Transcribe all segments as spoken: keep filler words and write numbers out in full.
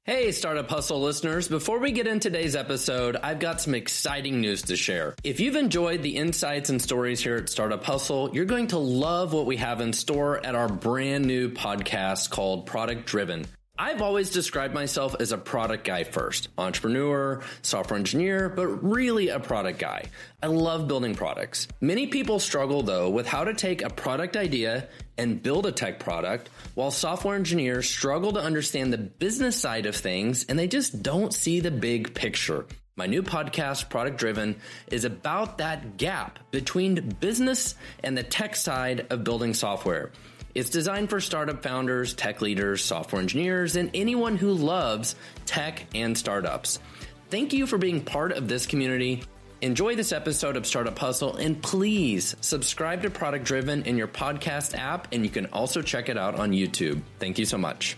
Hey, Startup Hustle listeners. Before we get into today's episode, I've got some exciting news to share. If you've enjoyed the insights and stories here at Startup Hustle, you're going to love what we have in store at our brand new podcast called Product Driven. I've always described myself as a product guy first, entrepreneur, software engineer, but really a product guy. I love building products. Many people struggle though with how to take a product idea and build a tech product, while software engineers struggle to understand the business side of things and they just don't see the big picture. My new podcast, Product Driven, is about that gap between business and the tech side of building software. It's designed for startup founders, tech leaders, software engineers, and anyone who loves tech and startups. Thank you for being part of this community. Enjoy this episode of Startup Hustle, and please subscribe to Product Driven in your podcast app, and you can also check it out on YouTube. Thank you so much.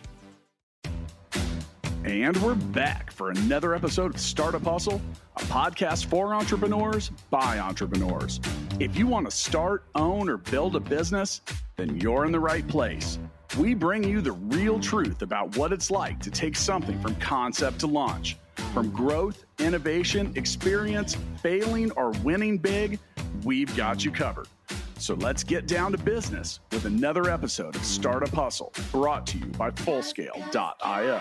And we're back for another episode of Startup Hustle, a podcast for entrepreneurs by entrepreneurs. If you want to start, own, or build a business, then you're in the right place. We bring you the real truth about what it's like to take something from concept to launch. From growth, innovation, experience, failing, or winning big, we've got you covered. So let's get down to business with another episode of Startup Hustle, brought to you by Fullscale dot io.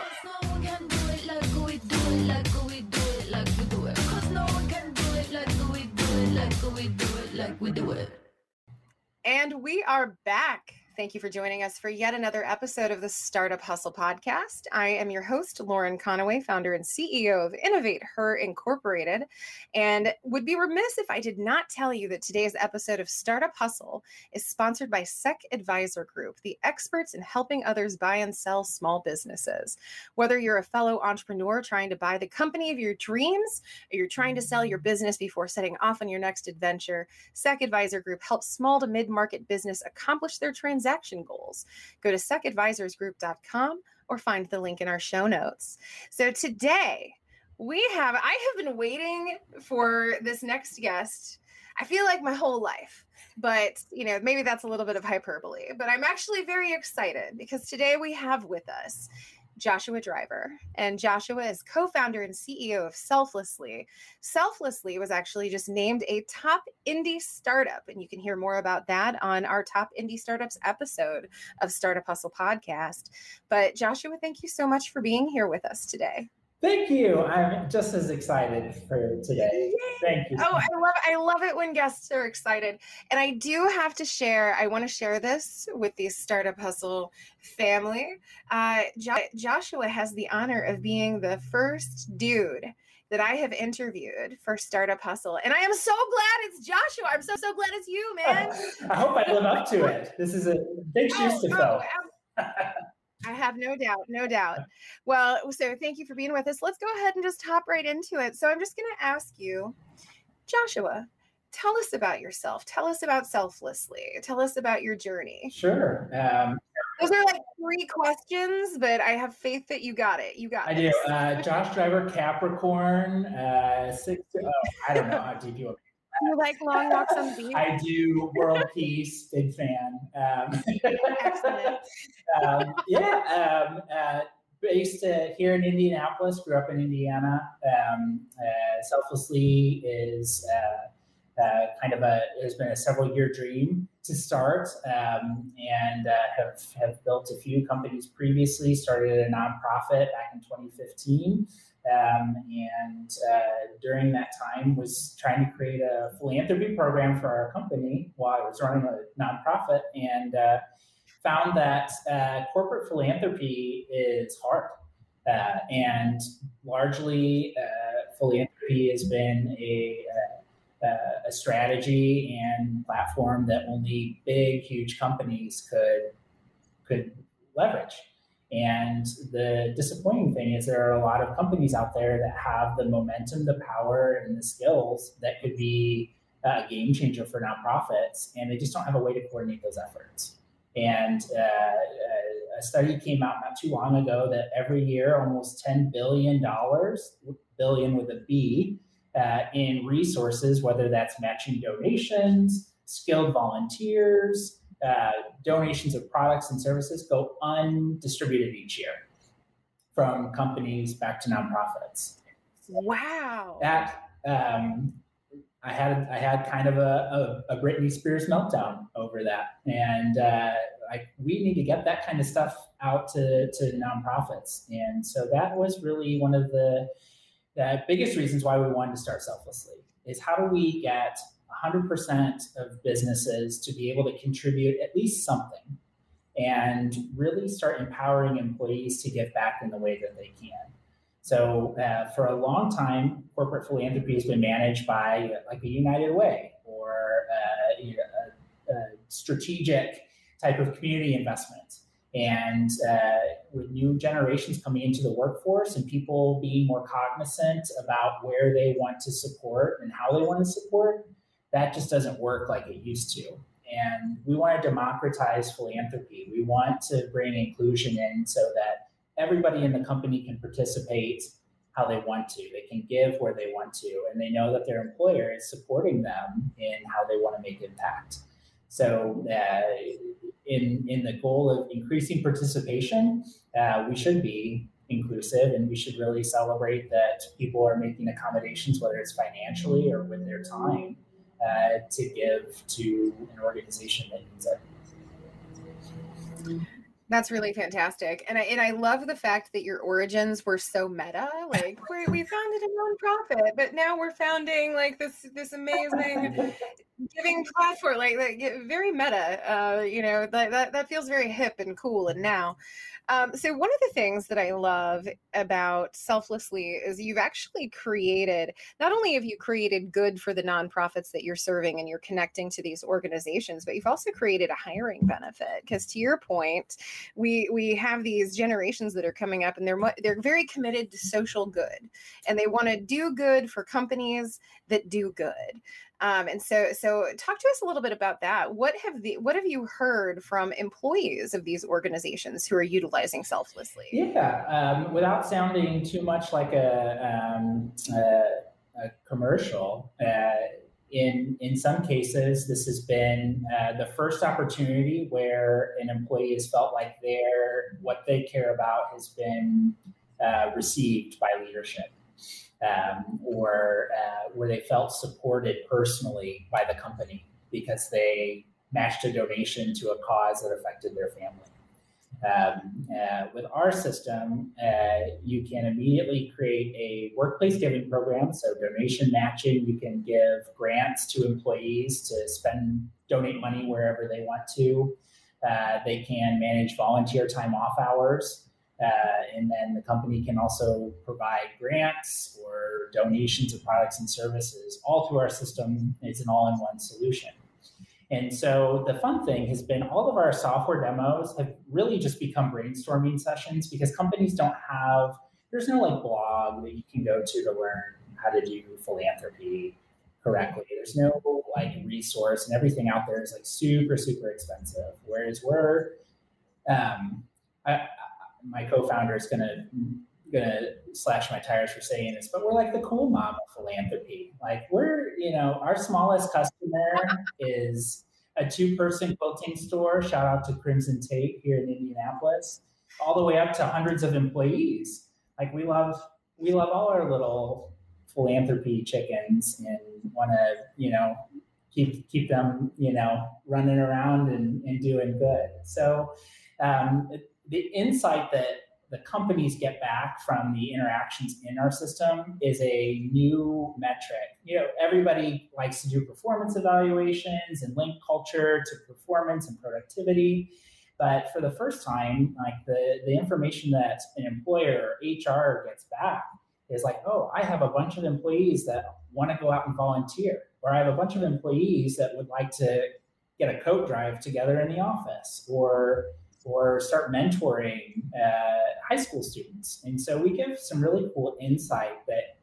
And we are back. Thank you for joining us for yet another episode of the Startup Hustle podcast. I am your host, Lauren Conaway, founder and C E O of Innovate Her Incorporated, and would be remiss if I did not tell you that today's episode of Startup Hustle is sponsored by SEC Advisor Group, the experts in helping others buy and sell small businesses. Whether you're a fellow entrepreneur trying to buy the company of your dreams, or you're trying to sell your business before setting off on your next adventure, SEC Advisor Group helps small to mid-market business accomplish their transaction goals. Go to sec advisors group dot com or find the link in our show notes. So today we have, I have been waiting for this next guest, I feel like my whole life, but you know, maybe that's a little bit of hyperbole, but I'm actually very excited because today we have with us Joshua Driver, and Joshua is co-founder and C E O of Selflessly. Selflessly was actually just named a top indie startup, and you can hear more about that on our top indie startups episode of Startup Hustle podcast. But Joshua, thank you so much for being here with us today. Thank you. I'm just as excited for today. Thank you. Oh, I love I love it when guests are excited. And I do have to share, I want to share this with the Startup Hustle family. Uh, jo- Joshua has the honor of being the first dude that I have interviewed for Startup Hustle. And I am so glad it's Joshua. I'm so, so glad it's you, man. I hope I live up to it. This is a big shoes to fill. Oh, I have no doubt, no doubt. Well, so thank you for being with us. Let's go ahead and just hop right into it. So I'm just going to ask you, Joshua, tell us about yourself. Tell us about Selflessly. Tell us about your journey. Sure. Um, Those are like three questions, but I have faith that you got it. You got it. I do. Uh, Josh Driver, Capricorn, uh, six. Oh, I don't know how deep you want. You like long walks on the beach? I do. World peace, big fan. Um, Excellent. um, yeah, um, uh, based uh, here in Indianapolis, grew up in Indiana. Um, uh, Selflessly is uh, uh, kind of a, it has been a several year dream to start, um, and uh, have, have built a few companies previously, started a nonprofit back in twenty fifteen. Um, and uh, during that time was trying to create a philanthropy program for our company while I was running a nonprofit, and uh, found that uh, corporate philanthropy is hard. Uh, and largely, uh, philanthropy has been a, a, a strategy and platform that only big, huge companies could could leverage. And the disappointing thing is there are a lot of companies out there that have the momentum, the power, and the skills that could be a game changer for nonprofits, and they just don't have a way to coordinate those efforts. And uh, a study came out not too long ago that every year almost ten billion dollars, billion with a B, uh, in resources, whether that's matching donations, skilled volunteers, Uh, donations of products and services go undistributed each year. from companies back to nonprofits. Wow. That um, I had I had kind of a, a, a Britney Spears meltdown over that, and uh, I, we need to get that kind of stuff out to, to nonprofits. And so that was really one of the, the biggest reasons why we wanted to start Selflessly, is how do we get one hundred percent of businesses to be able to contribute at least something and really start empowering employees to give back in the way that they can. So uh, for a long time, corporate philanthropy has been managed by like a United Way or uh, you know, a, a strategic type of community investment. And uh, with new generations coming into the workforce and people being more cognizant about where they want to support and how they want to support, that just doesn't work like it used to. And we want to democratize philanthropy. We want to bring inclusion in so that everybody in the company can participate how they want to. They can give where they want to, and they know that their employer is supporting them in how they want to make impact. So uh, in, in the goal of increasing participation, uh, we should be inclusive, and we should really celebrate that people are making accommodations, whether it's financially or with their time, uh, to give to an organization that needs it. That's really fantastic. And I, and I love the fact that your origins were so meta. Like we we founded a nonprofit, but now we're founding like this, this amazing giving platform, like, like very meta, uh, you know, that, that, that feels very hip and cool. And now, um, so one of the things that I love about Selflessly is you've actually created, not only have you created good for the nonprofits that you're serving and you're connecting to these organizations, but you've also created a hiring benefit. Because to your point, we we have these generations that are coming up and they're they're very committed to social good, and they want to do good for companies that do good. Um, and so, so talk to us a little bit about that. What have the what have you heard from employees of these organizations who are utilizing Selflessly? Yeah, um, without sounding too much like a, um, a, a commercial, uh, in in some cases, this has been uh, the first opportunity where an employee has felt like their what they care about has been uh, received by leadership. Um, or uh, where they felt supported personally by the company because they matched a donation to a cause that affected their family. Um, uh, with our system, uh, you can immediately create a workplace giving program, so donation matching. You can give grants to employees to spend, donate money wherever they want to. Uh, they can manage volunteer time off hours. Uh, and then the company can also provide grants or donations of products and services all through our system. It's an all-in-one solution. And so the fun thing has been all of our software demos have really just become brainstorming sessions because companies don't have, there's no like blog that you can go to to learn how to do philanthropy correctly. There's no like resource, and everything out there is like super, super expensive. Whereas we're, um, I, my co-founder is gonna gonna slash my tires for saying this, but we're like the cool mom of philanthropy. Like we're, you know, our smallest customer is a two-person quilting store. Shout out to Crimson Tape here in Indianapolis, all the way up to hundreds of employees. Like we love we love all our little philanthropy chickens and want to, you know, keep keep them, you know, running around and, and doing good. So. Um, The insight that the companies get back from the interactions in our system is a new metric. You know, everybody likes to do performance evaluations and link culture to performance and productivity. But for the first time, like the, the information that an employer or H R gets back is like, oh, I have a bunch of employees that want to go out and volunteer, or I have a bunch of employees that would like to get a coat drive together in the office, or or start mentoring uh, high school students. And so we give some really cool insight that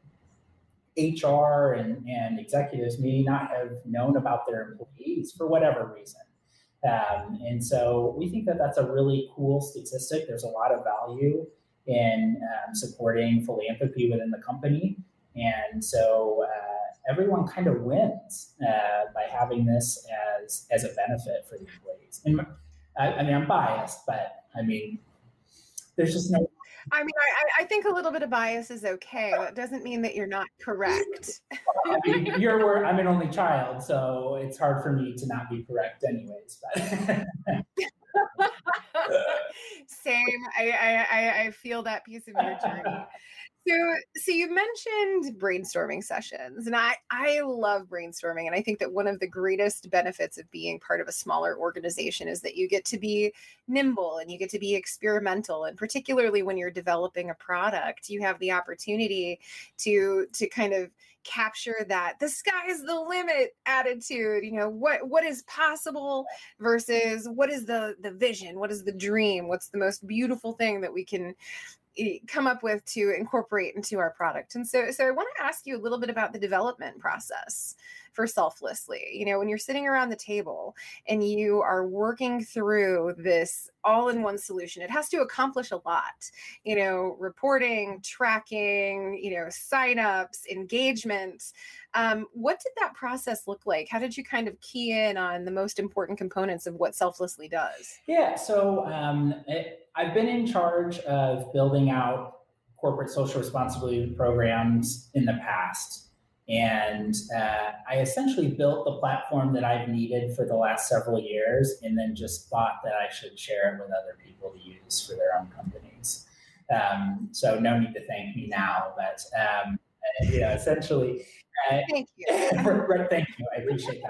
H R and, and executives may not have known about their employees for whatever reason. Um, and so we think that that's a really cool statistic. There's a lot of value in um, supporting philanthropy within the company. And so uh, everyone kind of wins uh, by having this as, as a benefit for the employees. And I, I mean, I'm biased, but I mean, there's just no I mean, I, I think a little bit of bias is okay. That doesn't mean that you're not correct. I mean, you're where I'm an only child, so it's hard for me to not be correct anyways. But Same. I, I I feel that piece of your journey. So, so you mentioned brainstorming sessions, and I, I love brainstorming. And I think that one of the greatest benefits of being part of a smaller organization is that you get to be nimble and you get to be experimental. And particularly when you're developing a product, you have the opportunity to, to kind of capture that the sky is the limit attitude. You know, what, what is possible versus what is the, the vision? What is the dream? What's the most beautiful thing that we can come up with to incorporate into our product? And so, so I want to ask you a little bit about the development process for Selflessly. You know, when you're sitting around the table and you are working through this all-in-one solution, it has to accomplish a lot, you know, reporting, tracking, you know, signups, engagement. Um, what did that process look like? How did you kind of key in on the most important components of what Selflessly does? Yeah, so um, it, I've been in charge of building out corporate social responsibility programs in the past. And uh, I essentially built the platform that I've needed for the last several years, and then just thought that I should share it with other people to use for their own companies. Um, so no need to thank me now, but um, yeah, essentially. Uh, thank you. Thank you. I appreciate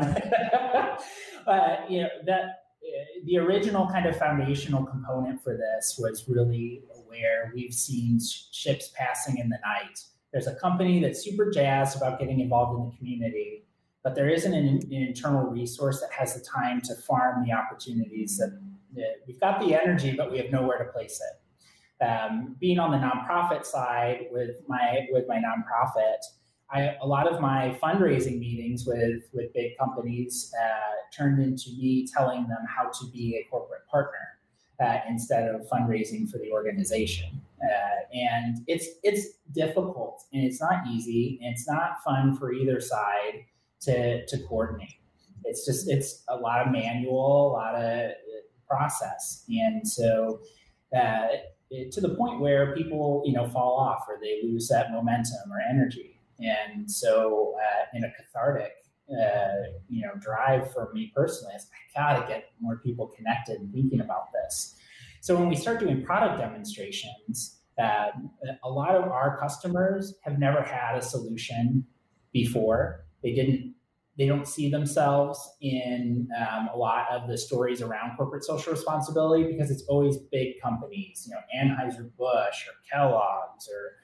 that. Um, uh, you know, that uh, the original kind of foundational component for this was really where we've seen sh- ships passing in the night. There's a company that's super jazzed about getting involved in the community, but there isn't an, an internal resource that has the time to farm the opportunities that, that we've got the energy, but we have nowhere to place it. Um, being on the nonprofit side with my with my nonprofit, I, a lot of my fundraising meetings with, with big companies uh, turned into me telling them how to be a corporate partner uh, instead of fundraising for the organization. Uh, and it's it's difficult, and it's not easy, and it's not fun for either side to, to coordinate. It's just, it's a lot of manual, a lot of process. And so uh, it, to the point where people, you know, fall off or they lose that momentum or energy. And so uh, in a cathartic, uh, you know, drive for me personally, is I gotta get more people connected and thinking about this. So when we start doing product demonstrations, uh, a lot of our customers have never had a solution before. They didn't, they don't see themselves in um, a lot of the stories around corporate social responsibility because it's always big companies, you know, Anheuser-Busch or Kellogg's or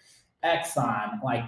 Exxon. Like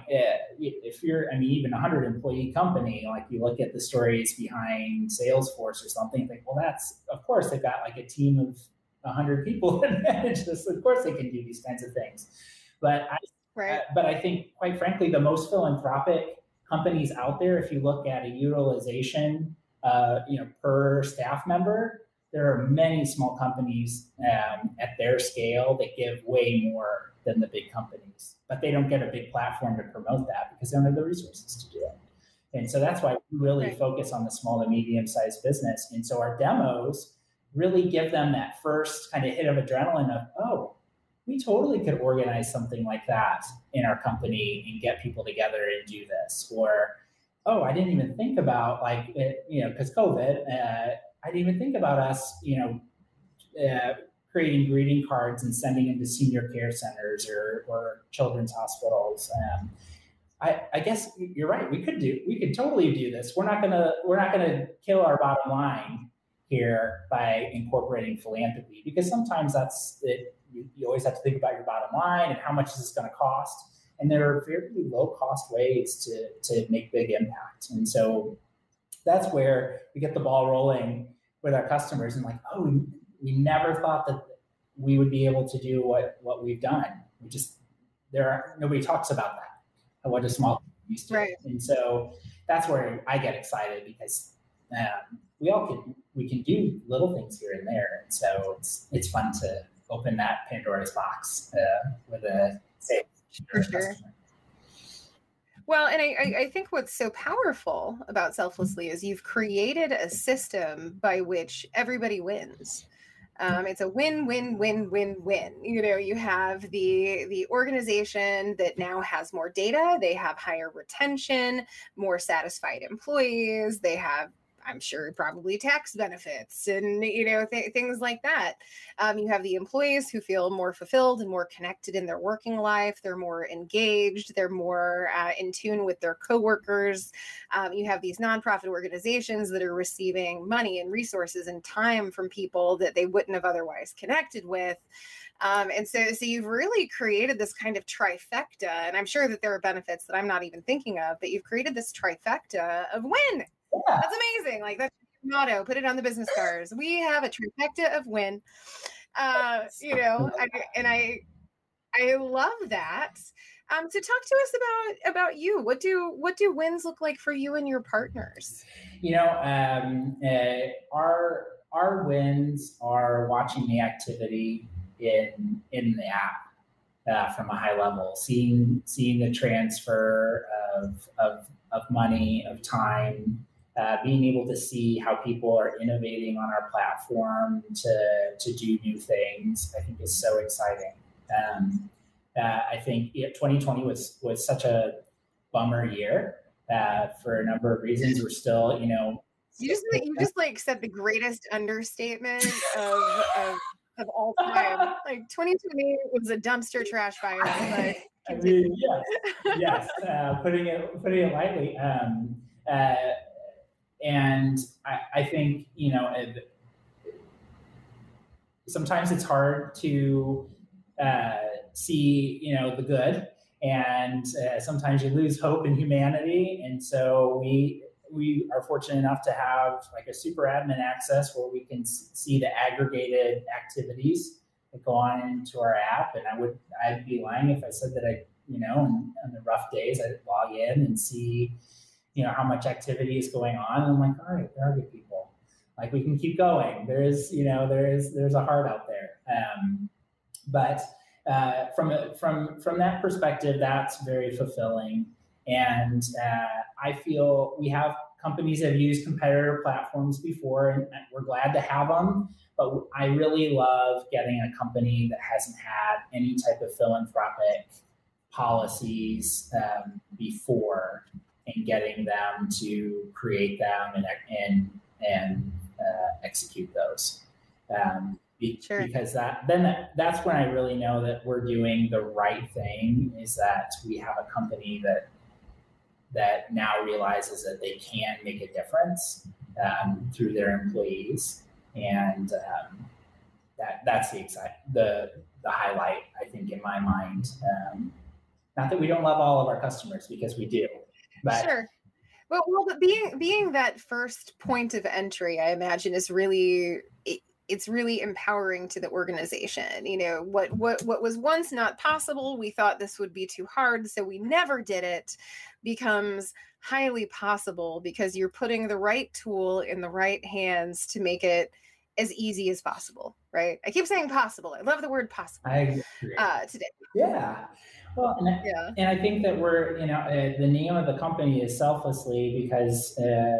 if you're, I mean, even a hundred employee company, like you look at the stories behind Salesforce or something, think, well, that's, of course, they've got like a team of a hundred people that manage this. Of course they can do these kinds of things. But I, right. uh, but I think, quite frankly, the most philanthropic companies out there, if you look at a utilization, uh, you know, per staff member, there are many small companies um, at their scale that give way more than the big companies, but they don't get a big platform to promote that because they don't have the resources to do it. And so that's why we really right. focus on the small to medium-sized business. And so our demos really give them that first kind of hit of adrenaline of, oh, we totally could organize something like that in our company and get people together and do this. Or, oh, I didn't even think about like, it, you know, because COVID, uh, I didn't even think about us, you know, uh, creating greeting cards and sending them to senior care centers or, or children's hospitals. Um, I, I guess you're right. We could do, we could totally do this. We're not gonna, we're not gonna kill our bottom line here by incorporating philanthropy, because sometimes that's it. You, you always have to think about your bottom line and how much is this going to cost. And there are very low cost ways to, to make big impact. And so that's where we get the ball rolling with our customers and like, oh, we, we never thought that we would be able to do what, what we've done. We just, there are, nobody talks about that, what a small company used to. Right. And so that's where I get excited because um, we all can, we can do little things here and there. And so it's, it's fun to open that Pandora's box uh, with a safe For sure. Well, and I, I think what's so powerful about Selflessly is you've created a system by which everybody wins. Um, it's a win, win, win, win, win. You know, you have the the organization that now has more data. They have higher retention, more satisfied employees. They have, I'm sure, probably tax benefits and, you know, th- things like that. Um, you have the employees who feel more fulfilled and more connected in their working life. They're more engaged. They're more uh, in tune with their coworkers. Um, you have these nonprofit organizations that are receiving money and resources and time from people that they wouldn't have otherwise connected with. Um, and so, so you've really created this kind of trifecta, and I'm sure that there are benefits that I'm not even thinking of, but you've created this trifecta of win. Yeah. That's amazing. Like, that's your motto. Put it on the business cards. We have a trifecta of win. Uh, you know, I, and I, I love that. Um, so talk to us about about you. What do what do wins look like for you and your partners? You know, um, uh, our our wins are watching the activity in in the app uh, from a high level, seeing seeing the transfer of of of money, of time. Uh, being able to see how people are innovating on our platform to, to do new things, I think is so exciting. Um, uh, I think yeah, twenty twenty was, was such a bummer year uh, for a number of reasons. We're still, you know. You just, you just like said the greatest understatement of, of, of all time. Like twenty twenty was a dumpster trash fire. But I mean, yes, yes. Uh, putting it, putting it lightly. Um, uh, And I, I think, you know, it, sometimes it's hard to uh, see, you know, the good, and uh, sometimes you lose hope in humanity. And so we we are fortunate enough to have like a super admin access where we can see the aggregated activities that go on into our app. And I would I'd be lying if I said that I, you know, on, on the rough days I'd log in and see, you know, how much activity is going on. And I'm like, all right, there are good people. Like, we can keep going. There is, you know, there is, there's a heart out there. Um, but uh, from, a, from, from that perspective, that's very fulfilling. And uh, I feel we have companies that have used competitor platforms before, and we're glad to have them. But I really love getting a company that hasn't had any type of philanthropic policies um, before, and getting them to create them and and and uh, execute those, um, be, sure. because that then that, that's when I really know that we're doing the right thing. Is that we have a company that that now realizes that they can make a difference um, through their employees, and um, that that's the excite the the highlight, I think, in my mind. Um, not that we don't love all of our customers, because we do. But, sure. Well, well, but being being that first point of entry, I imagine, is really it, it's really empowering to the organization. You know, what what what was once not possible, we thought this would be too hard, so we never did it, becomes highly possible because you're putting the right tool in the right hands to make it as easy as possible. Right? I keep saying possible. I love the word possible. I agree. Uh, today. Yeah. Well, and I, yeah. and I think that we're, you know, uh, the name of the company is Selflessly because uh,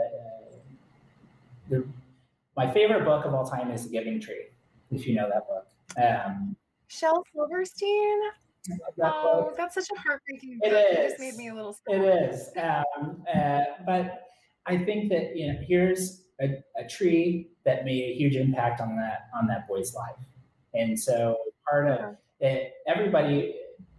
the, my favorite book of all time is The Giving Tree, if you know that book. Um, Shel Silverstein? That oh, book. That's such a heartbreaking book. It is. It just made me a little sad. It is. Um, uh, but I think that, you know, here's a, a tree that made a huge impact on that, on that boy's life. And so part of it, everybody...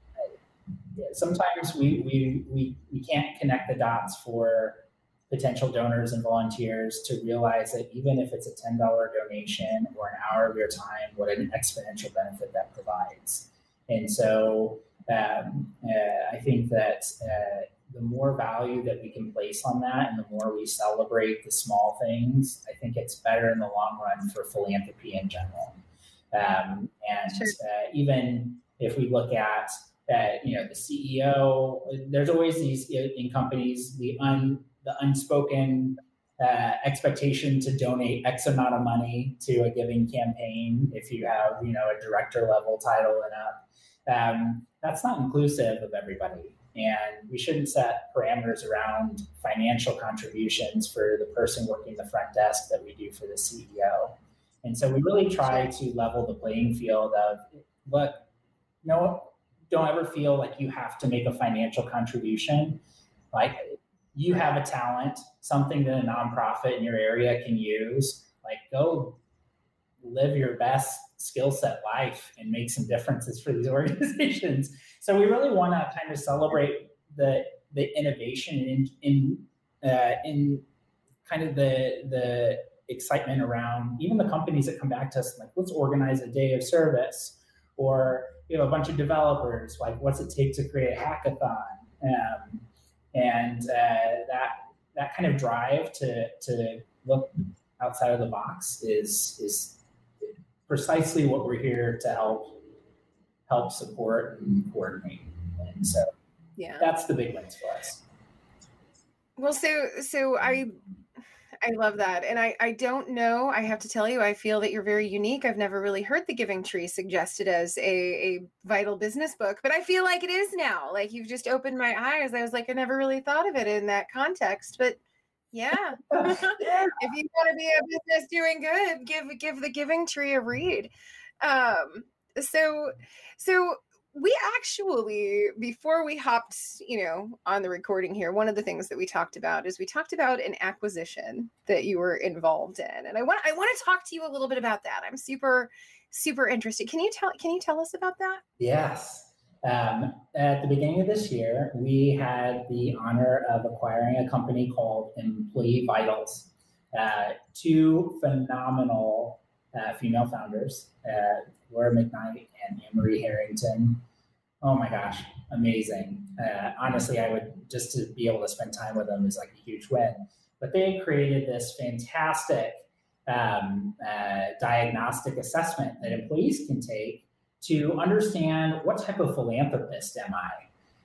Sometimes we, we we we can't connect the dots for potential donors and volunteers to realize that even if it's a ten dollars donation or an hour of your time, what an exponential benefit that provides. And so um, uh, I think that uh, the more value that we can place on that, and the more we celebrate the small things, I think it's better in the long run for philanthropy in general. Um, and sure. uh, even if we look at that, you know, the C E O, there's always these in companies, the un, the unspoken uh, expectation to donate X amount of money to a giving campaign. If you have, you know, a director level title and up, um, that's not inclusive of everybody. And we shouldn't set parameters around financial contributions for the person working the front desk that we do for the C E O. And so we really try to level the playing field of, look, no, don't ever feel like you have to make a financial contribution. Like, you have a talent, something that a nonprofit in your area can use. Like, go live your best skill set life and make some differences for these organizations. So we really want to kind of celebrate the the innovation in in uh, in kind of the the excitement around even the companies that come back to us, like, let's organize a day of service, or you know, a bunch of developers, like, what's it take to create a hackathon, um, and uh, that that kind of drive to to look outside of the box is is precisely what we're here to help help support and coordinate. And so yeah, that's the big wins for us. Well, so so I I love that. And I, I don't know, I have to tell you, I feel that you're very unique. I've never really heard The Giving Tree suggested as a, a vital business book, but I feel like it is now. Like, you've just opened my eyes. I was like, I never really thought of it in that context, but yeah. If you want to be a business doing good, give give The Giving Tree a read. Um, so so we actually, before we hopped, you know, on the recording here, one of the things that we talked about is we talked about an acquisition that you were involved in, and I want I want to talk to you a little bit about that. I'm super super interested. Can you tell Can you tell us about that? Yes. Um, at the beginning of this year, we had the honor of acquiring a company called Employee Vitals. Uh, two phenomenal uh, female founders, uh, Laura McKnight and Anne-Marie Harrington. Oh my gosh, amazing. Uh, honestly, I would, just to be able to spend time with them is like a huge win. But they created this fantastic um, uh, diagnostic assessment that employees can take to understand, what type of philanthropist am I?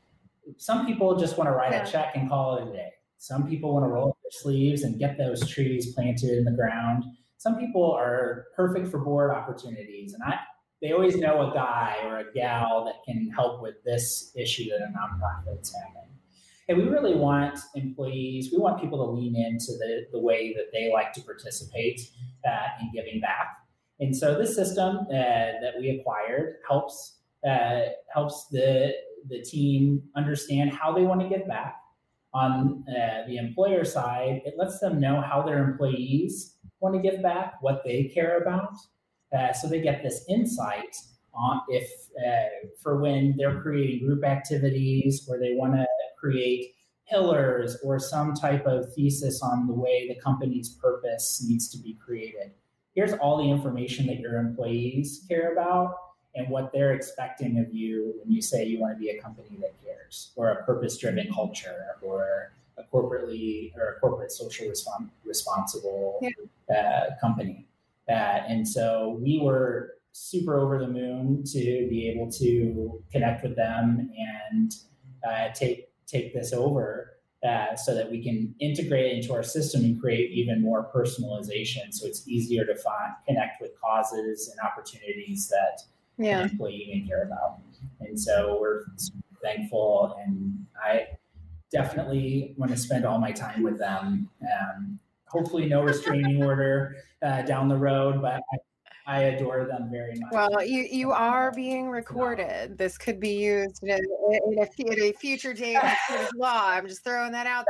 Some people just want to write yeah. a check and call it a day. Some people want to roll up their sleeves and get those trees planted in the ground. Some people are perfect for board opportunities, and I, they always know a guy or a gal that can help with this issue that a nonprofit is having. And we really want employees, we want people to lean into the, the way that they like to participate uh, in giving back. And so this system uh, that we acquired helps uh, helps the the team understand how they want to give back. On uh, the employer side, it lets them know how their employees want to give back, what they care about, uh, so they get this insight on if uh, for when they're creating group activities, or they want to create pillars or some type of thesis on the way the company's purpose needs to be created. Here's all the information that your employees care about and what they're expecting of you when you say you want to be a company that cares, or a purpose-driven culture, or a corporately or a corporate social respons- responsible yeah. uh, company. Uh, and so we were super over the moon to be able to connect with them and uh, take take this over. Uh, so that we can integrate it into our system and create even more personalization, so it's easier to find, connect with causes and opportunities that yeah. an employee may care about. And so we're thankful, and I definitely want to spend all my time with them. Um, hopefully no restraining order uh, down the road, but I, I adore them very much. Well, you, you are being recorded. This could be used in a, in a, in a future date of law. I'm just throwing that out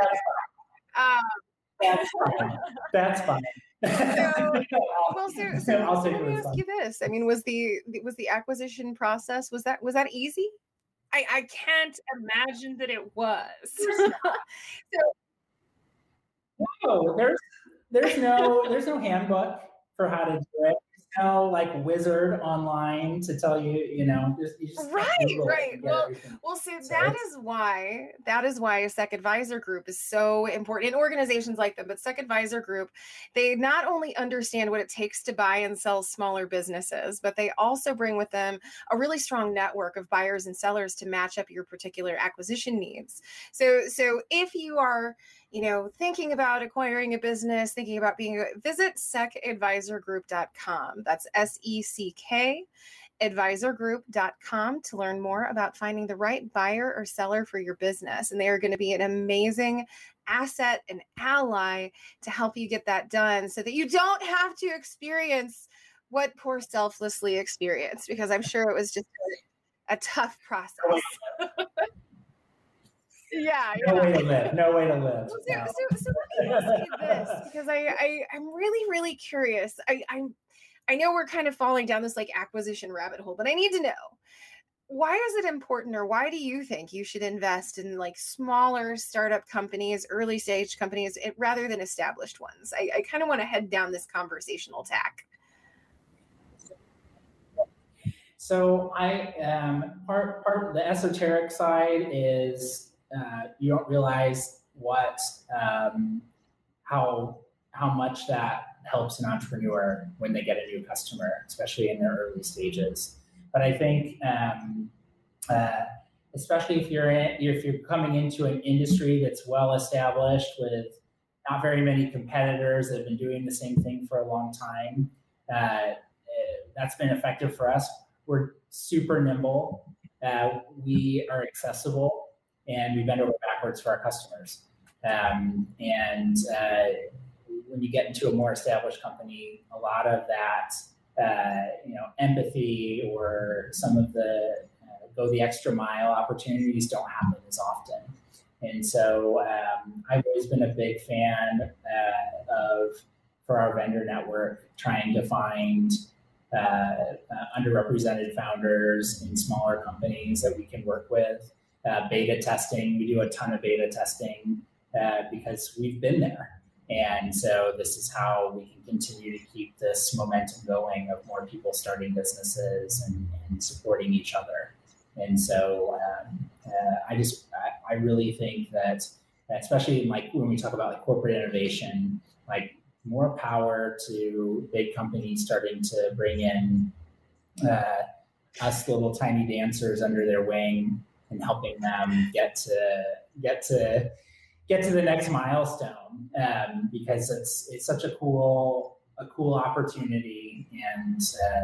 there. That's fine. Um, That's fine. That's fine. So, well, so, so I'll let me ask you this. I mean, was the was the acquisition process, was that was that easy? I, I can't imagine that it was. so, no, there's there's no there's no handbook for how to do it. No, like wizard online to tell you, you know, just, you just right, right. Well, everything. well, so, so that is why that is why a Sec Advisor Group is so important in organizations like them. But Sec Advisor Group, they not only understand what it takes to buy and sell smaller businesses, but they also bring with them a really strong network of buyers and sellers to match up your particular acquisition needs. So, so if you are, you know, thinking about acquiring a business, thinking about being, visit sec advisor group dot com. That's S E C K advisor group dot com to learn more about finding the right buyer or seller for your business. And they are going to be an amazing asset, an ally to help you get that done so that you don't have to experience what poor Selflessly experienced, because I'm sure it was just a, a tough process. yeah, no yeah. way to live. No way to live. So, No. so, so let me ask you this, because I, I, I'm really, really curious. I, I'm, I know we're kind of falling down this like acquisition rabbit hole, but I need to know, why is it important, or why do you think you should invest in like smaller startup companies, early stage companies, it, rather than established ones? I, I kind of want to head down this conversational tack. So I um, part part the esoteric side is uh, you don't realize what um, how how much that helps an entrepreneur when they get a new customer, especially in their early stages. But I think, um, uh, especially if you're in, if you're coming into an industry that's well established with not very many competitors that have been doing the same thing for a long time, uh, that's been effective for us. We're super nimble. Uh, we are accessible, and we bend over backwards for our customers. Um, and uh, when you get into a more established company, a lot of that, uh, you know, empathy or some of the uh, go the extra mile opportunities don't happen as often. And so um, I've always been a big fan uh, of, for our vendor network, trying to find uh, uh, underrepresented founders in smaller companies that we can work with. Uh, beta testing, we do a ton of beta testing uh, because we've been there. And so this is how we can continue to keep this momentum going of more people starting businesses and, and supporting each other. And so um, uh, I just, I, I really think that, especially in like when we talk about like corporate innovation, like more power to big companies starting to bring in uh, us little tiny dancers under their wing and helping them get to, get to, get to the next milestone, um, because it's it's such a cool a cool opportunity, and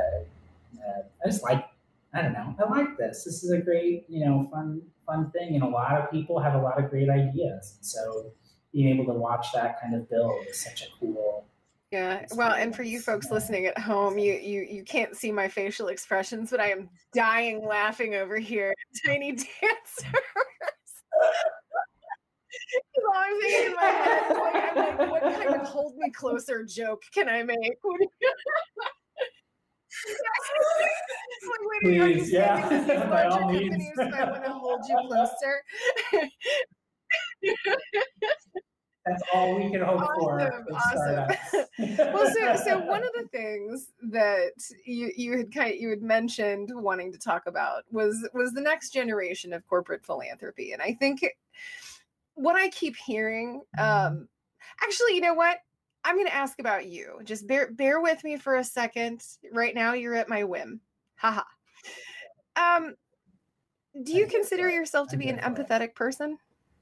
uh, uh, I just like I don't know I like this. This is a great you know fun fun thing, and a lot of people have a lot of great ideas. And so being able to watch that kind of build is such a cool. Yeah, well, and for you folks listening at home, you you you can't see my facial expressions, but I am dying laughing over here. Tiny dancers. All I'm thinking in my head is like, I'm like, what kind of hold me closer joke can I make? like, wait, are you Please, yeah, saying these by all larger means. companies might want to hold you closer? That's all we can hope Awesome, for with awesome. startups. Well, so so one of the things that you you had kind of, you had mentioned wanting to talk about was was the next generation of corporate philanthropy, and I think what I keep hearing, um, actually, you know what? I'm going to ask about you. Just bear bear with me for a second. Right now, you're at my whim. Haha. Um, do you consider yourself to be an empathetic person?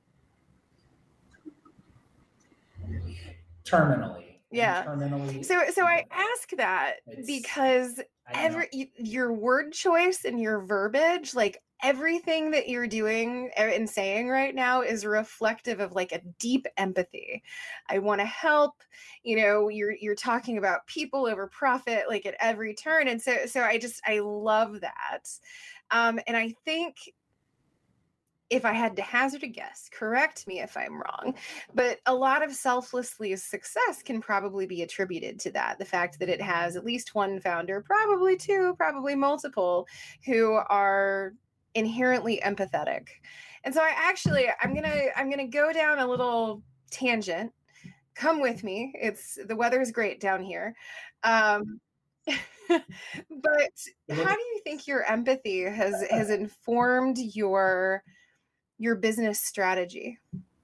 Terminally. Yeah. Terminally. So, so I ask that It's- because every y- your word choice and your verbiage, like everything that you're doing and saying right now is reflective of like a deep empathy. I want to help, you know, you're, you're talking about people over profit, like at every turn. And so, so I just, I love that. Um, and I think if I had to hazard a guess, correct me if I'm wrong, but a lot of Selflessly's success can probably be attributed to that. The fact that it has at least one founder, probably two, probably multiple, who are inherently empathetic. And so I actually, I'm going to, I'm going to go down a little tangent. Come with me. It's, the weather is great down here. Um, but how do you think your empathy has, has informed your, your business strategy?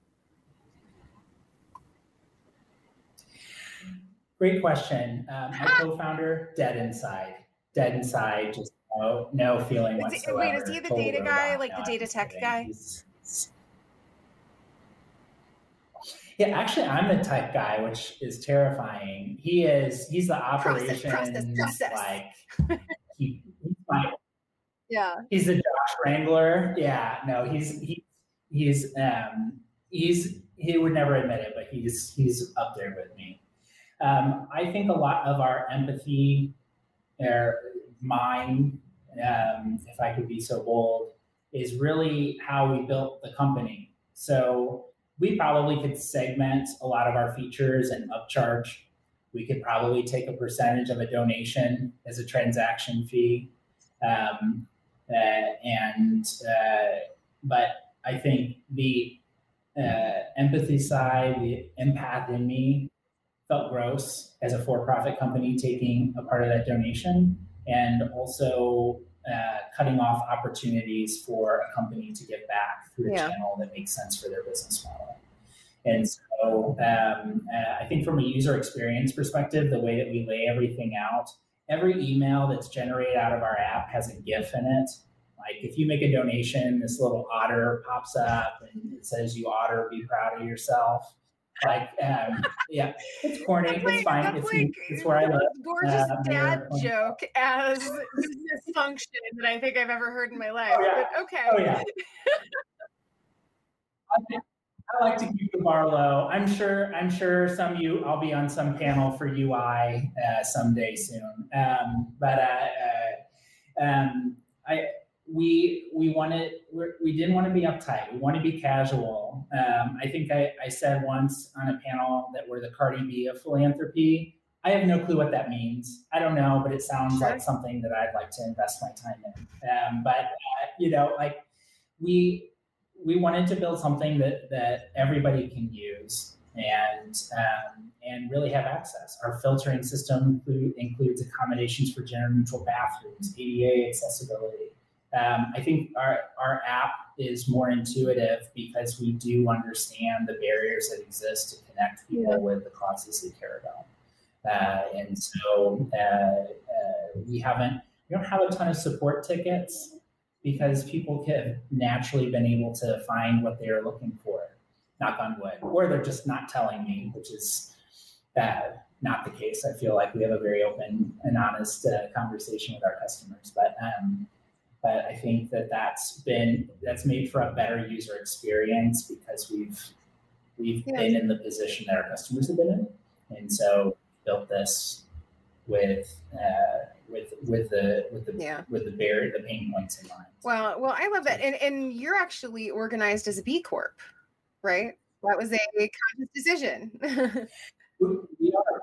Great question. Um, my co-founder, dead inside, dead inside, just no, no feeling Is whatsoever. it, wait, is he the Total data guy, robot. like No, the I'm data just tech kidding. guy? He's- he's- yeah, actually, I'm the tech guy, which is terrifying. He is. He's the Process, operations, process, process. like he, he's my Yeah. He's the Josh Wrangler. Yeah, no, he's he, he's um he's he would never admit it, but he's he's up there with me. Um, I think a lot of our empathy, or mine, um, if I could be so bold, is really how we built the company. So we probably could segment a lot of our features and upcharge. We could probably take a percentage of a donation as a transaction fee. Um, uh, and, uh, but I think the uh, empathy side, the empath in me felt gross as a for-profit company taking a part of that donation, and also uh, cutting off opportunities for a company to give back through a Yeah. channel that makes sense for their business model. And so um, uh, I think from a user experience perspective, the way that we lay everything out, every email that's generated out of our app has a GIF in it. Like if you make a donation, this little otter pops up and it says, "You otter, be proud of yourself." Like, um, yeah, it's corny. That's It's like, fine. that's It's, like it's where I live. gorgeous Uh, dad near- joke as business function that I think I've ever heard in my life. Oh, yeah. But okay. Oh, yeah. I, think, I like to keep the bar low. I'm sure. I'm sure some of you. I'll be on some panel for U I uh, someday soon. Um, but uh, uh, um, I we we wanted we're, we didn't want to be uptight. We want to be casual. Um, I think I, I said once on a panel that we're the Cardi B of philanthropy. I have no clue what that means. I don't know, but it sounds Sure. like something that I'd like to invest my time in. Um, but uh, you know, like we. we wanted to build something that, that everybody can use and um, and really have access. Our filtering system include, includes accommodations for gender neutral bathrooms, A D A accessibility. Um, I think our, our app is more intuitive because we do understand the barriers that exist to connect people yeah. with the causes they care about. Uh, and so uh, uh, we haven't, we don't have a ton of support tickets, because people have naturally been able to find what they're looking for, knock on wood, or they're just not telling me, which is uh, not the case. I feel like we have a very open and honest uh, conversation with our customers, but um, but I think that that's been that's made for a better user experience because we've we've yeah. been in the position that our customers have been in, and so built this with. Uh, with with the with the yeah. with the barrier the pain points in mind. Well, well, I love that, and and you're actually organized as a B Corp, right? That was a conscious decision. We are.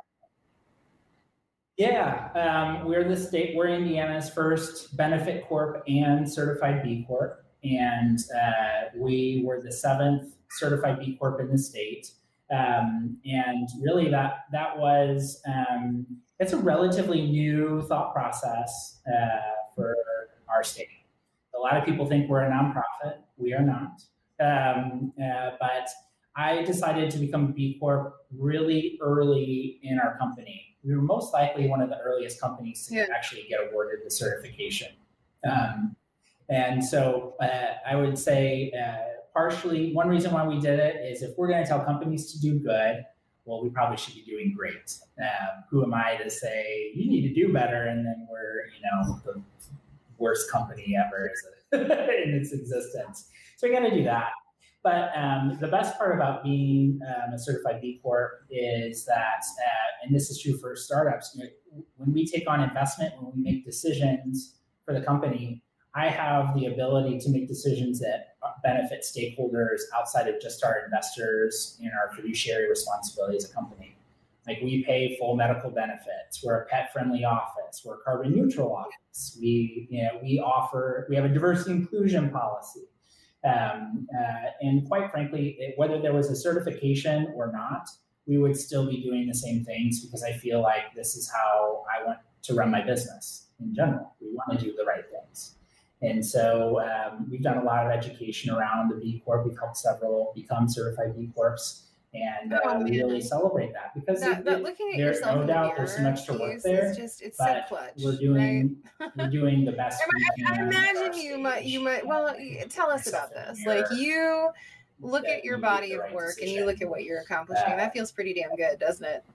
Yeah, um, we're the state. We're Indiana's first benefit corp and certified B Corp, and uh, we were the seventh certified B Corp in the state. Um, and really, that that was. Um, It's a relatively new thought process uh, for our state. A lot of people think we're a nonprofit. We are not. Um, uh, but I decided to become a B Corp really early in our company. We were most likely one of the earliest companies to yeah. actually get awarded the certification. Um, and so uh, I would say uh, partially, one reason why we did it is if we're going to tell companies to do good, well, we probably should be doing great. Um, who am I to say you need to do better, and then we're, you know, the worst company ever in its existence? So we got to do that. But um, the best part about being um, a certified B Corp is that, uh, and this is true for startups, you know, when we take on investment, when we make decisions for the company, I have the ability to make decisions that benefit stakeholders outside of just our investors and our fiduciary responsibility as a company. Like we pay full medical benefits. We're a pet-friendly office. We're a carbon neutral office. We, you know, we offer, we have a diversity inclusion policy. Um, uh, and quite frankly, it, whether there was a certification or not, we would still be doing the same things because I feel like this is how I want to run my business in general. We want to do the right things. And so um, we've done a lot of education around the B Corp. We've helped several become certified B Corps, and uh, oh, we really celebrate that because that, it, that it, looking at there's yourself no in doubt the there's some extra work there. It's just it's but so clutch. We're doing right? we're doing the best. I, we can I imagine you might you might well tell us about this. Like you look at your body of work and you look at what you're accomplishing. Uh, that feels pretty damn good, doesn't it?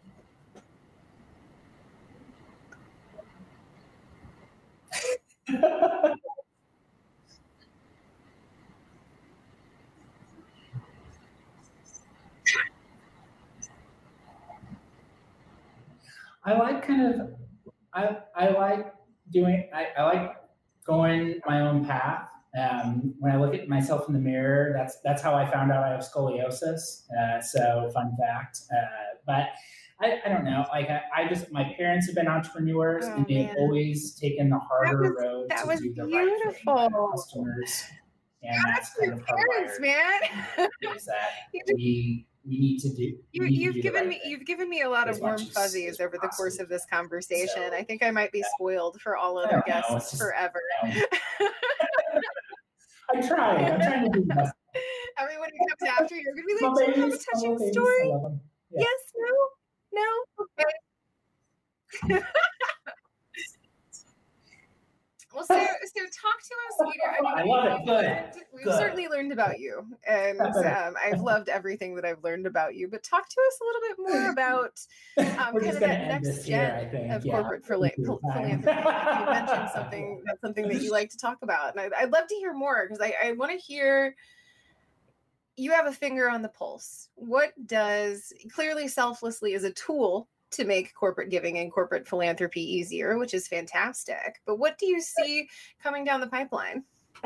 I like kind of, I, I like doing, I, I like going my own path. Um, when I look at myself in the mirror, that's that's how I found out I have scoliosis. Uh, so fun fact. Uh, but I, I don't know. Like I, I just my parents have been entrepreneurs, Oh, and they've man. always taken the harder was- road that to was do the right thing by beautiful. their customers. And Yeah, that's that's for kind your of parents, hardwired. man. Is that You just- we we need to do. You, we need to you've do the given right me thing. you've given me a lot as of much warm as- fuzzies as over the course possibly of this can. conversation. So, I think I might be yeah. spoiled for all I other don't know, guests it's just- forever. you know. I try. I'm trying to do my best. Everyone who comes after you are gonna be My like, "Do you have a babies, my touching little babies, I story?" love 'em. Yeah. Yes, no, no. Okay. Well, so, so talk to us. You know, I mean, love it. we've Good. learned- We've Good. certainly learned about you, and Not better. um, I've loved everything that I've learned about you. But talk to us a little bit more about um, We're kind just of gonna that end next this here, I gen think. of Yeah. corporate phila- Thank you. phil- philanthropy. You mentioned something that's something that you like to talk about, and I'd, I'd love to hear more because I, I want to hear. You have a finger on the pulse. What does clearly selflessly is a tool to make corporate giving and corporate philanthropy easier, which is fantastic. But what do you see coming down the pipeline?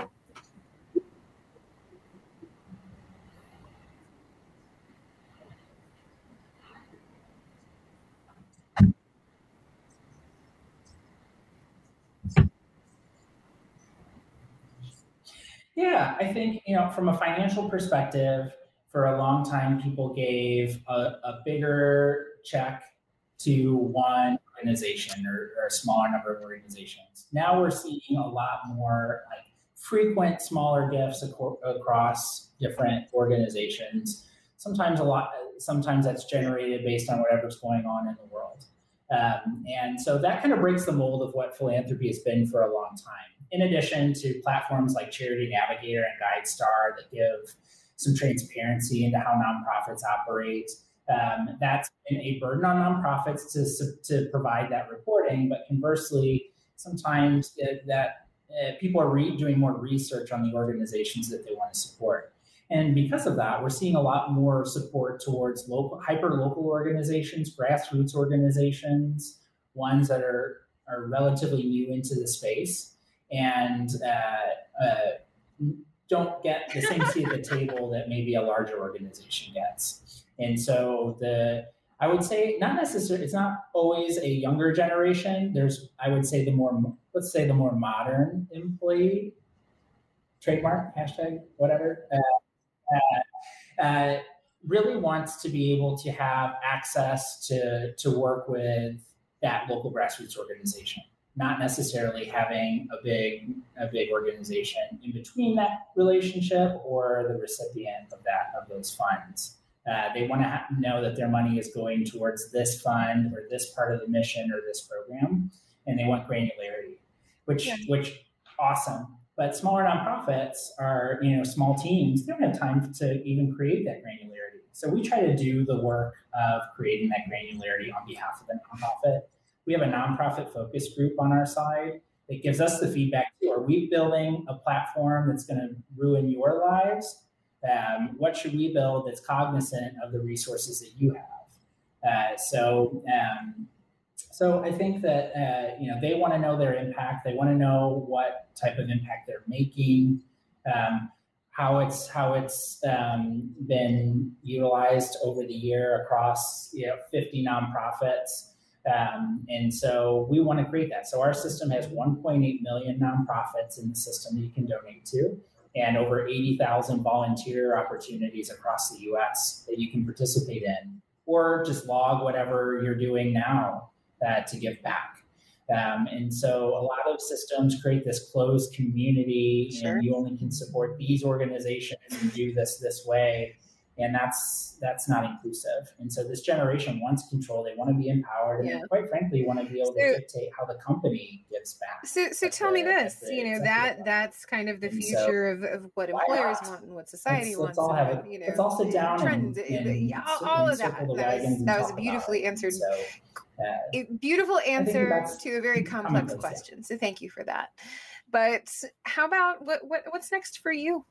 Yeah, I think, you know, from a financial perspective, for a long time, people gave a, a bigger check to one organization or, or a smaller number of organizations. Now we're seeing a lot more like frequent smaller gifts aco- across different organizations. Sometimes a lot, sometimes that's generated based on whatever's going on in the world. Um, and so that kind of breaks the mold of what philanthropy has been for a long time. In addition to platforms like Charity Navigator and GuideStar that give some transparency into how nonprofits operate, um, that's been a burden on nonprofits to, to provide that reporting. But conversely, sometimes it, that uh, people are re- doing more research on the organizations that they want to support. And because of that, we're seeing a lot more support towards local, hyper-local organizations, grassroots organizations, ones that are, are relatively new into the space and uh, uh, don't get the same seat at the table that maybe a larger organization gets. And so the I would say not necessarily, it's not always a younger generation. There's, I would say the more, let's say the more modern employee, trademark, hashtag, whatever, uh, Uh, uh, really wants to be able to have access to, to work with that local grassroots organization, not necessarily having a big a big organization in between that relationship or the recipient of that of those funds. Uh, they want to ha- know that their money is going towards this fund or this part of the mission or this program, and they want granularity, which yeah. which awesome. But smaller nonprofits are, you know, small teams. They don't have time to even create that granularity. So we try to do the work of creating that granularity on behalf of the nonprofit. We have a nonprofit focus group on our side that gives us the feedback too. Are we building a platform that's going to ruin your lives? Um, what should we build that's cognizant of the resources that you have? Uh, so. Um, So I think that uh, you know they want to know their impact. They want to know what type of impact they're making, um, how it's how it's um, been utilized over the year across you know fifty nonprofits, um, and so we want to create that. So our system has one point eight million nonprofits in the system that you can donate to, and over eighty thousand volunteer opportunities across the U S that you can participate in, or just log whatever you're doing now. Uh, to give back. Um, and so a lot of systems create this closed community Sure. and you only can support these organizations and do this this way. And that's that's not inclusive. And so this generation wants control. They want to be empowered and Yeah. they, quite frankly, want to be able So- to dictate how the company gives back. So, so at tell the- me at this, the you know, executive that level. that's kind of the And so, future of, of what why employers not? want and what society Let's, wants. let's all and have what, it. you know, Let's all sit down trends, and, and, and yeah, all, sit- all and of that. circle the That wagons was, and that was talk beautifully about it. answered. So, uh, A beautiful answer that's to a very complex commonplace, yeah. question. So thank you for that. But how about what, what what's next for you?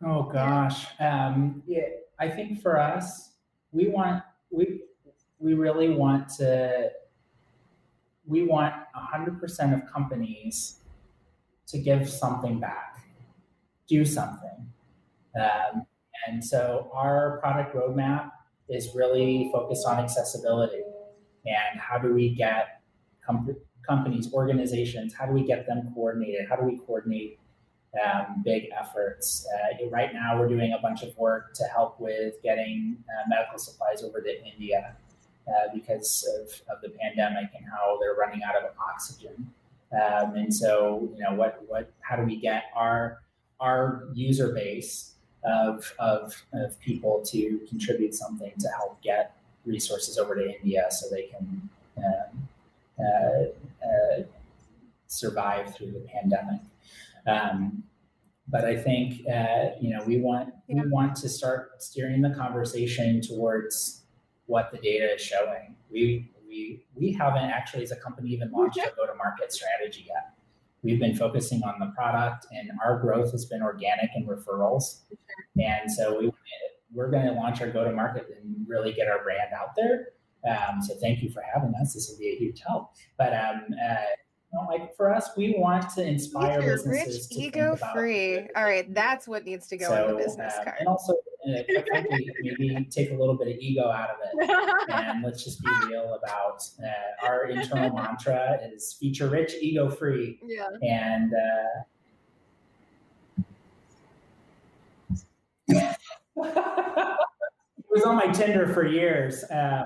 Oh gosh. Um, yeah, I think for us, we want, we, we really want to, we want a hundred percent of companies to give something back, do something. Um, and so our product roadmap is really focused on accessibility and how do we get com- companies, organizations, how do we get them coordinated? How do we coordinate um, big efforts? Uh, right now we're doing a bunch of work to help with getting uh, medical supplies over to India uh, because of, of the pandemic and how they're running out of oxygen. Um, and so, you know, what, what, how do we get our, our user base of, of, of people to contribute something to help get resources over to India so they can um, uh, uh, survive through the pandemic. Um, but I think, uh, you know, we want, yeah. we want to start steering the conversation towards what the data is showing. We, we, we haven't actually as a company even launched a go-to-market strategy yet. We've been focusing on the product and our growth has been organic and referrals. And so we, we're going to launch our go-to-market and really get our brand out there. Um, so thank you for having us. This will be a huge help. But um, uh, you know, like for us, we want to inspire You're businesses rich, to ego-free. All right, that's what needs to go so, on the business um, card. And also, uh, quite frankly, maybe take a little bit of ego out of it. And let's just be real about uh, our internal mantra is feature rich, ego-free. Yeah. And uh, it was on my Tinder for years. Uh,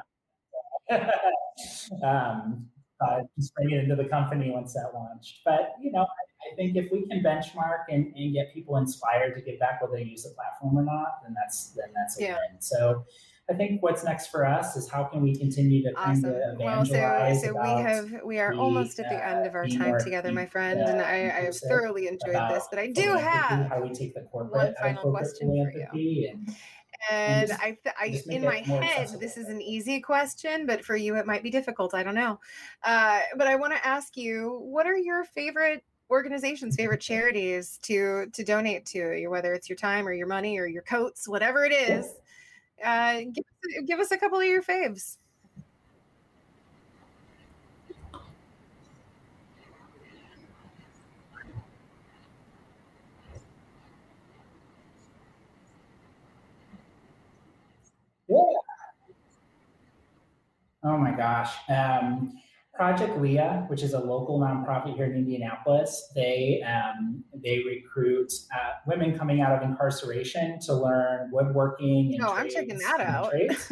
um, uh, just bring it into the company once that launched. But, you know, I, I think if we can benchmark and, and get people inspired to give back whether they use the platform or not, then that's then that's a yeah. win. So I think what's next for us is how can we continue to kind awesome. of evangelize well, so, so we have we are the, almost at the uh, end of our time together, my friend, uh, and I, I've thoroughly enjoyed this. But I do have how we take the one final question for you. And, And just, I, th- I in my head, this is an easy question, but for you, it might be difficult. I don't know. Uh, but I want to ask you, what are your favorite organizations, favorite charities to to donate to, whether it's your time or your money or your coats, whatever it is? Uh, give, give us a couple of your faves. Yeah. Oh my gosh. Um, Project Leah, which is a local nonprofit here in Indianapolis, they um, they recruit uh, women coming out of incarceration to learn woodworking and oh, trades. I'm checking that out.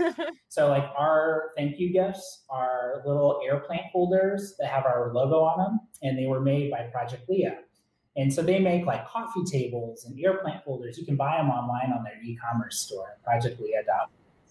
So like our thank you gifts are little air plant holders that have our logo on them, and they were made by Project Leah. And so they make like coffee tables and air plant holders. You can buy them online on their e-commerce store, project leah dot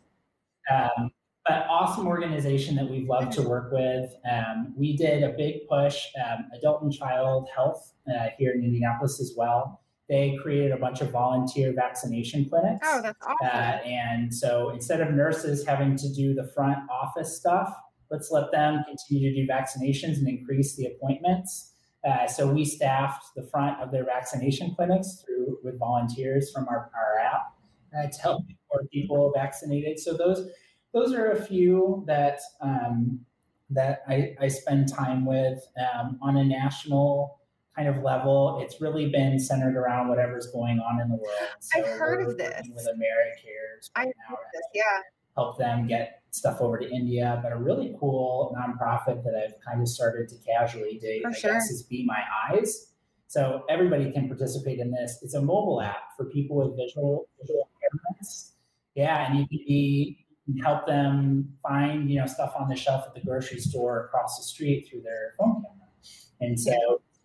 com. Um, But awesome organization that we've loved to work with. Um, we did a big push, um, adult and child health uh, here in Indianapolis as well. They created a bunch of volunteer vaccination clinics. Oh, that's awesome. Uh, and so instead of nurses having to do the front office stuff, let's let them continue to do vaccinations and increase the appointments. Uh, so we staffed the front of their vaccination clinics through with volunteers from our, our app uh, to help more people vaccinated. So those Those are a few that um, that I, I spend time with um, on a national kind of level. It's really been centered around whatever's going on in the world. So I've heard we're of this. With AmeriCares right I've now, heard of this, yeah. Help them get stuff over to India. But a really cool nonprofit that I've kind of started to casually date, For I sure. guess, is Be My Eyes. So everybody can participate in this. It's a mobile app for people with visual visual impairments. Yeah, and you can be help them find, you know, stuff on the shelf at the grocery store across the street through their phone camera. And so,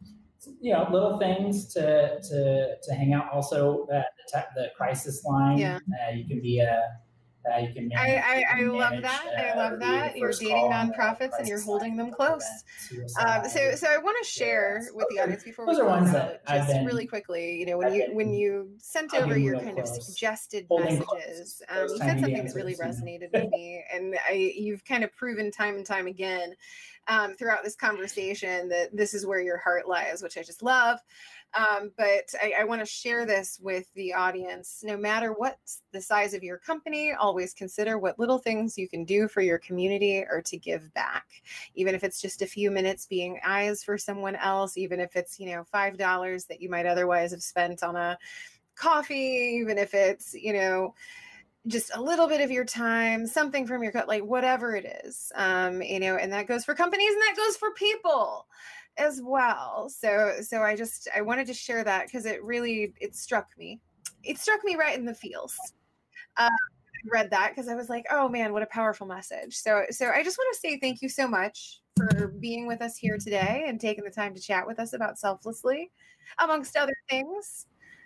you know, little things to to to hang out. Also, uh, the, te- the crisis line. Yeah. Uh, you can be a Uh, you can manage, I, I, you I can love manage, that. uh, I love that. You're dating nonprofits and you're holding them close. Um, so, so I want to share with the audience before we Those are close ones out, that I've just been, really quickly. You know, when I've you been, when you sent I'll over be your real kind of close. suggested Holding messages, close. um, Those you said tiny something that dancers, really you know. resonated with me, and I, you've kind of proven time and time again um, throughout this conversation that this is where your heart lies, which I just love. Um, but I, I want to share this with the audience. No matter what the size of your company, always consider what little things you can do for your community or to give back. Even if it's just a few minutes being eyes for someone else, even if it's, you know, five dollars that you might otherwise have spent on a coffee, even if it's, you know, just a little bit of your time, something from your cut, like whatever it is, um, you know, and that goes for companies and that goes for people as well. So, so I just, I wanted to share that because it really, it struck me. It struck me right in the feels. Uh, I read that because I was like, oh man, what a powerful message. So, so I just want to say thank you so much for being with us here today and taking the time to chat with us about Selflessly, amongst other things.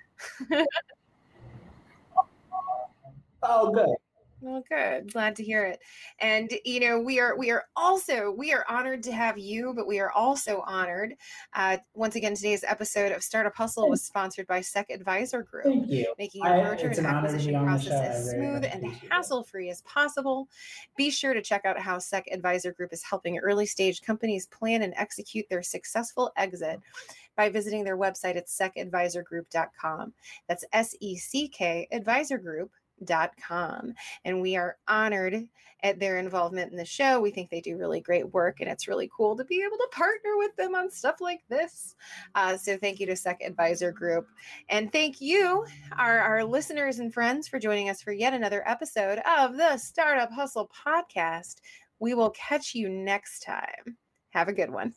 Oh, good. Well, good. Glad to hear it. And, you know, we are, we are also, we are honored to have you, but we are also honored. Uh, once again, today's episode of Startup Hustle was sponsored by S E C Advisor Group. Thank you. Making your I- merger it's and an honor to be acquisition on the process show. I as very smooth much and appreciate it. hassle-free as possible. Be sure to check out how S E C Advisor Group is helping early-stage companies plan and execute their successful exit by visiting their website at sec advisor group dot com. That's S E C K advisor group dot com. And we are honored at their involvement in the show. We think they do really great work, and it's really cool to be able to partner with them on stuff like this. Uh, so thank you to S E C Advisor Group. And thank you, our, our listeners and friends, for joining us for yet another episode of the Startup Hustle podcast. We will catch you next time. Have a good one.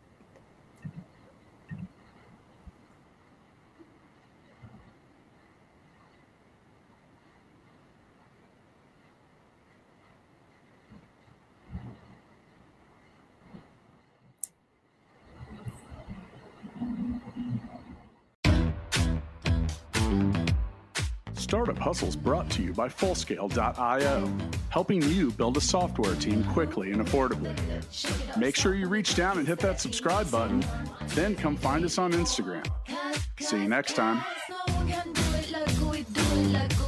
Startup Hustles brought to you by Fullscale dot io, helping you build a software team quickly and affordably. Make sure you reach down and hit that subscribe button, then come find us on Instagram. See you next time.